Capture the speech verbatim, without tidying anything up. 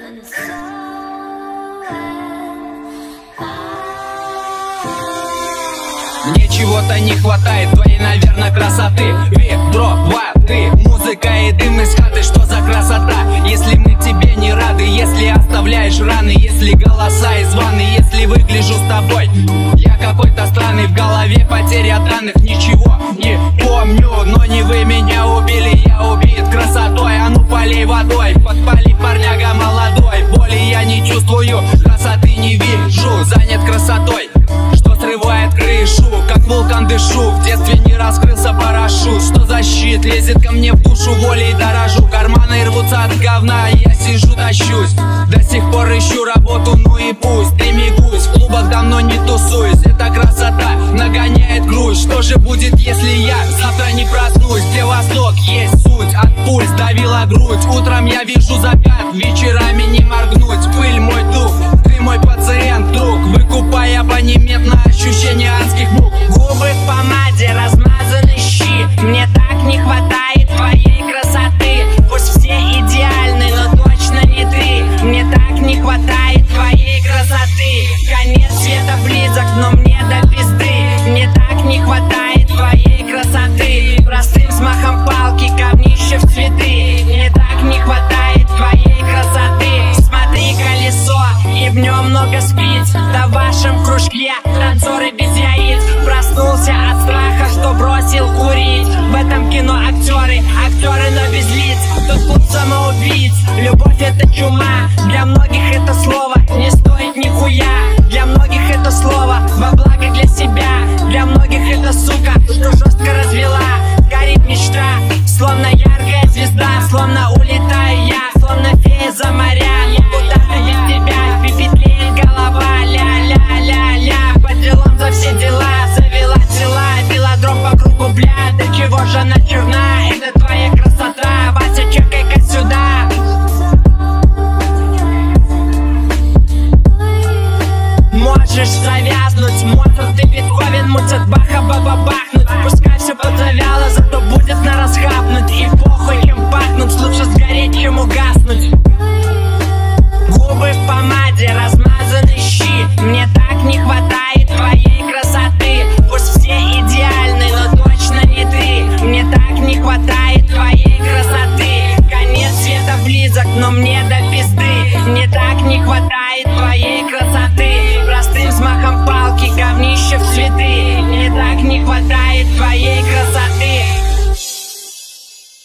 Мне чего-то не хватает, твоей, наверное, красоты. Ведро воды, музыка и дым из хаты. Что за красота, если мы тебе не рады? Если оставляешь раны, если голоса из ванны, если выгляжу с тобой я какой-то странный, в голове потеря данных. Ничего не помню, но не вы меня убили, я убит красотой. А ну полей водой, подпали, парняга молодой. Боли я не чувствую, красоты не вижу, занят красотой, что срывает крышу, как вулкан дышу. В детстве не раскрылся парашют. Что за щит лезет ко мне в душу, волей дорожу. Карманы рвутся от говна, я сижу, тащусь. До сих пор ищу работу, ну и пусть. Стремигусь, в клубах давно не тусуюсь. Эта красота нагоняет грусть. Что же будет, если я завтра не проснусь? Где восток есть суть, от пульс давила грудь. Утром я вижу закат, вечерами не моргнуть. Пыль мой дух, ты мой пациент, друг. Выкупай абонемент на ощущение адских мук. Губы в помаде, размазаны щи. Мне так не хватает твоей красоты. Пусть все идеальны, но точно не ты. Мне так не хватает твоей красоты. Конец света близок, но мне до пизды. Мне так не хватает твоей красоты. Простым взмахом палки, говнище в цветы. Мне так не хватает твоей красоты. Смотри, колесо, и в нем много спиц. Да в вашем кружке танцоры без яиц. Проснулся от страха, что бросил курить. В этом кино актеры, актеры, но без лиц. Тут клуб самоубийц. Любовь это чума. Для многих это слово не стоит нихуя. Для многих это слово во благо для себя. Для многих это сука, что жестко развела. Горит мечта, словно яркая звезда. Словно улетаю я, словно фея за моря. Куда-то без тебя пепетлеет голова. Ля-ля-ля-ля, по делам за все дела. Завела тела, велодром по кругу, бля. До чего же она черна?